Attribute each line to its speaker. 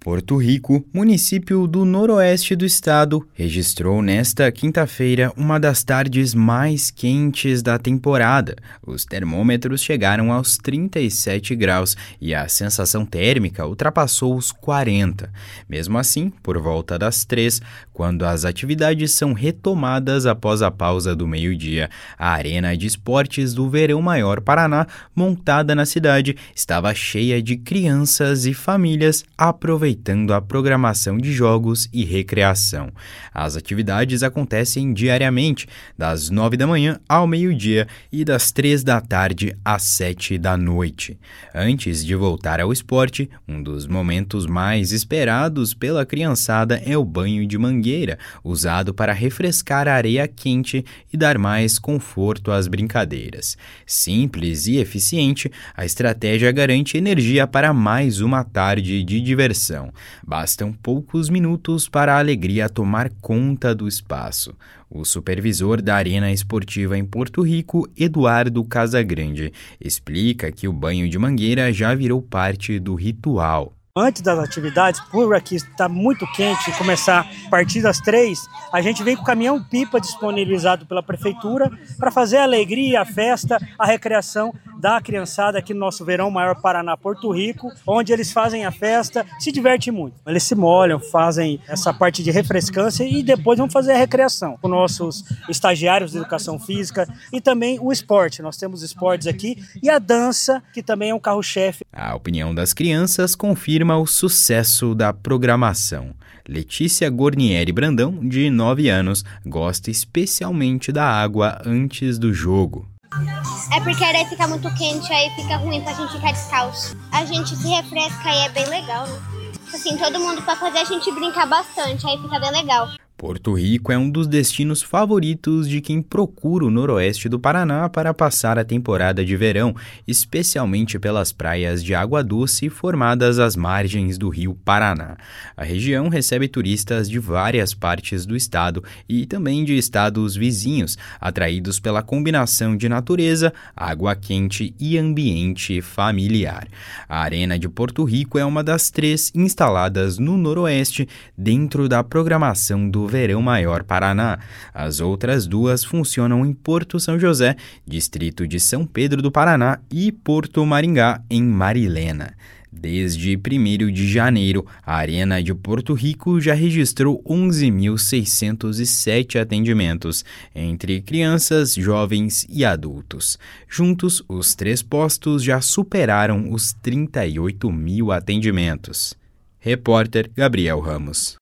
Speaker 1: Porto Rico, município do noroeste do estado, registrou nesta quinta-feira uma das tardes mais quentes da temporada. Os termômetros chegaram aos 37 graus e a sensação térmica ultrapassou os 40. Mesmo assim, por volta das 3, quando as atividades são retomadas após a pausa do meio-dia, a Arena de Esportes do Verão Maior Paraná, montada na cidade, estava cheia de crianças e famílias aproveitando a programação de jogos e recreação. As atividades acontecem diariamente, das 9 da manhã ao meio-dia e das 3 da tarde às 7 da noite. Antes de voltar ao esporte, um dos momentos mais esperados pela criançada é o banho de mangueira, usado para refrescar a areia quente e dar mais conforto às brincadeiras. Simples e eficiente, a estratégia garante energia para mais uma tarde de diversão. Bastam poucos minutos para a alegria tomar conta do espaço. O supervisor da Arena Esportiva em Porto Rico, Eduardo Casagrande, explica que o banho de mangueira já virou parte do ritual.
Speaker 2: Antes das atividades, por aqui está muito quente, começar a partir das 3, a gente vem com o caminhão-pipa disponibilizado pela prefeitura para fazer a alegria, a festa, a recreação da criançada aqui no nosso Verão Maior Paraná, Porto Rico, onde eles fazem a festa, se divertem muito. Eles se molham, fazem essa parte de refrescância e depois vão fazer a recreação com nossos estagiários de educação física e também o esporte. Nós temos esportes aqui e a dança, que também é um carro-chefe.
Speaker 1: A opinião das crianças confirma o sucesso da programação. Letícia Gornieri Brandão, de 9 anos, gosta especialmente da água antes do jogo.
Speaker 3: É porque a areia fica muito quente, aí fica ruim pra gente ficar descalço. A gente se refresca e é bem legal, né? Assim, todo mundo pra fazer a gente brincar bastante, aí fica bem legal.
Speaker 1: Porto Rico é um dos destinos favoritos de quem procura o noroeste do Paraná para passar a temporada de verão, especialmente pelas praias de água doce formadas às margens do rio Paraná. A região recebe turistas de várias partes do estado e também de estados vizinhos, atraídos pela combinação de natureza, água quente e ambiente familiar. A Arena de Porto Rico é uma das 3 instaladas no noroeste dentro da programação do Verão Maior Paraná. As outras 2 funcionam em Porto São José, distrito de São Pedro do Paraná, e Porto Maringá, em Marilena. Desde 1º de janeiro, a Arena de Porto Rico já registrou 11.607 atendimentos, entre crianças, jovens e adultos. Juntos, os 3 postos já superaram os 38 mil atendimentos. Repórter Gabriel Ramos.